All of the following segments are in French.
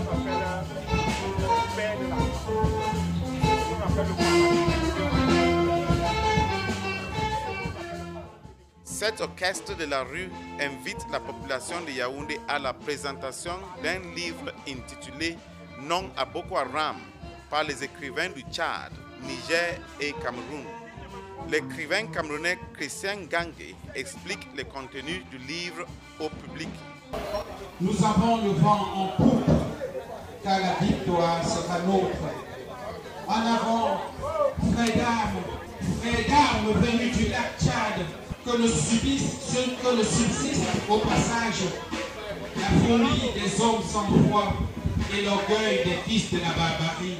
Cet orchestre de la rue invite la population de Yaoundé à la présentation d'un livre intitulé Non à Boko Haram par les écrivains du Tchad, Niger et Cameroun. L'écrivain camerounais Christian Gangue explique le contenu du livre au public. Nous avons le vent en poupe, car la victoire sera nôtre. En avant, frères d'armes venus du lac Tchad, que ne subsiste au passage la folie des hommes sans foi et l'orgueil des fils de la barbarie.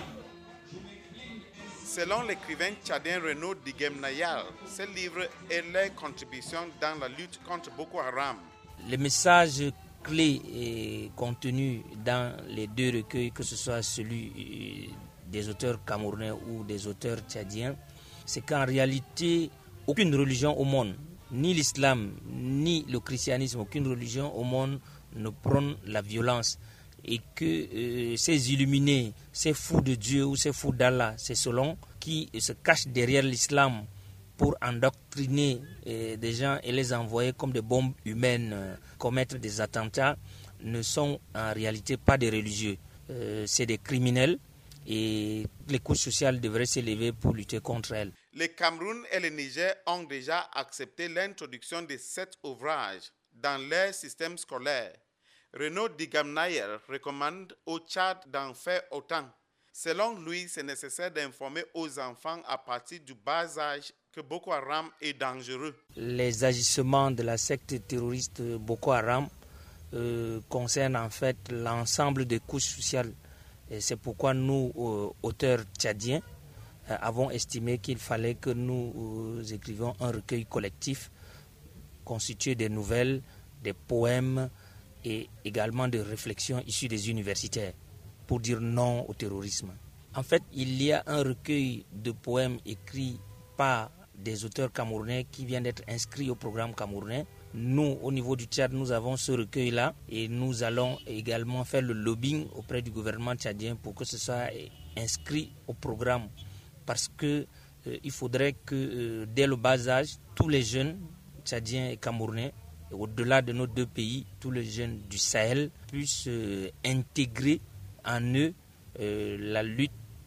Selon l'écrivain tchadien Renaud Diguem-Nayar, ce livre est leur contribution dans la lutte contre Boko Haram. Les messages clés contenus dans les deux recueils, que ce soit celui des auteurs camerounais ou des auteurs tchadiens, c'est qu'en réalité, aucune religion au monde, ni l'islam, ni le christianisme, aucune religion au monde ne prône la violence. Et que ces illuminés, ces fous de Dieu ou ces fous d'Allah, ces selon qui se cachent derrière l'islam pour endoctriner des gens et les envoyer comme des bombes humaines, commettre des attentats, ne sont en réalité pas des religieux. C'est des criminels et les couches sociales devraient s'élever pour lutter contre elles. Le Cameroun et le Niger ont déjà accepté l'introduction de cet ouvrage dans leur système scolaire. Renaud Diguem-Nayar recommande au Tchad d'en faire autant. Selon lui, c'est nécessaire d'informer aux enfants à partir du bas âge que Boko Haram est dangereux. Les agissements de la secte terroriste Boko Haram concernent en fait l'ensemble des couches sociales. Et c'est pourquoi nous, auteurs tchadiens, avons estimé qu'il fallait que nous écrivions un recueil collectif constitué des nouvelles, des poèmes, et également de réflexions issues des universitaires pour dire non au terrorisme. En fait, il y a un recueil de poèmes écrits par des auteurs camerounais qui vient d'être inscrits au programme camerounais. Nous, au niveau du Tchad, nous avons ce recueil-là et nous allons également faire le lobbying auprès du gouvernement tchadien pour que ce soit inscrit au programme. Parce qu'il faudrait que dès le bas âge, tous les jeunes tchadiens et camerounais, au-delà de nos deux pays, tous les jeunes du Sahel puissent intégrer en eux la lutte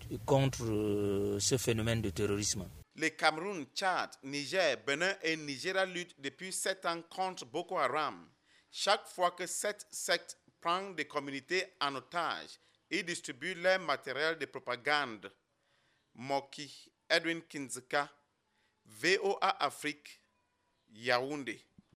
contre ce phénomène de terrorisme. Le Cameroun, Tchad, Niger, Bénin et Nigeria luttent depuis 7 ans contre Boko Haram. Chaque fois que cette secte prend des communautés en otage et distribue leur matériel de propagande. Moki, Edwin Kinzeka, VOA Afrique, Yaoundé.